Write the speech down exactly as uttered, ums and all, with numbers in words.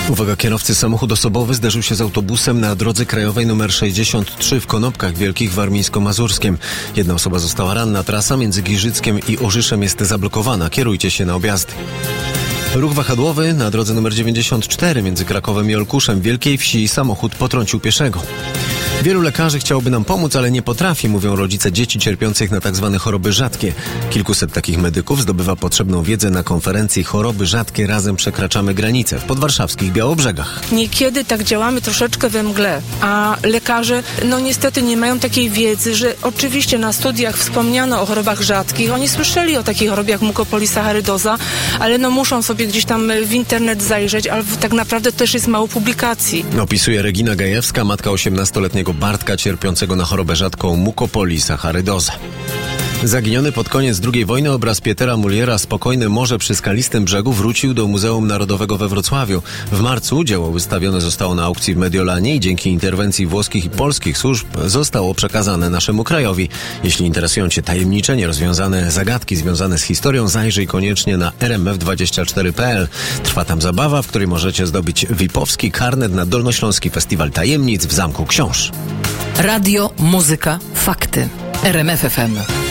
Uwaga, kierowcy, samochód osobowy zderzył się z autobusem na drodze krajowej nr sześćdziesiąt trzy w Konopkach Wielkich w Warmińsko-Mazurskiem. Jedna osoba została ranna. Trasa między Giżyckiem i Orzyszem jest zablokowana. Kierujcie się na objazdy. Ruch wahadłowy na drodze nr dziewięćdziesiąt cztery między Krakowem i Olkuszem w Wielkiej Wsi. Samochód potrącił pieszego. Wielu lekarzy chciałoby nam pomóc, ale nie potrafi, mówią rodzice dzieci cierpiących na tzw. choroby rzadkie. Kilkuset takich medyków zdobywa potrzebną wiedzę na konferencji Choroby rzadkie razem przekraczamy granicę w podwarszawskich Białobrzegach. Niekiedy tak działamy troszeczkę we mgle, a lekarze no niestety nie mają takiej wiedzy, że oczywiście na studiach wspomniano o chorobach rzadkich, oni słyszeli o takiej chorobie jak mukopolisaccharydoza, ale no muszą sobie gdzieś tam w internet zajrzeć, ale tak naprawdę też jest mało publikacji. Opisuje Regina Gajewska, matka osiemnastoletniego Bartka cierpiącego na chorobę rzadką mukopolisacharydozę. Zaginiony pod koniec drugiej wojny obraz Pietera Muliera Spokojne morze przy skalistym brzegu wrócił do Muzeum Narodowego we Wrocławiu. W marcu dzieło wystawione zostało na aukcji w Mediolanie i dzięki interwencji włoskich i polskich służb zostało przekazane naszemu krajowi. Jeśli interesują Cię tajemnicze, nierozwiązane zagadki związane z historią, zajrzyj koniecznie na r m f dwadzieścia cztery kropka p l. Trwa tam zabawa, w której możecie zdobyć V I P-owski karnet na Dolnośląski Festiwal Tajemnic w Zamku Książ. Radio, muzyka, fakty. R M F F M.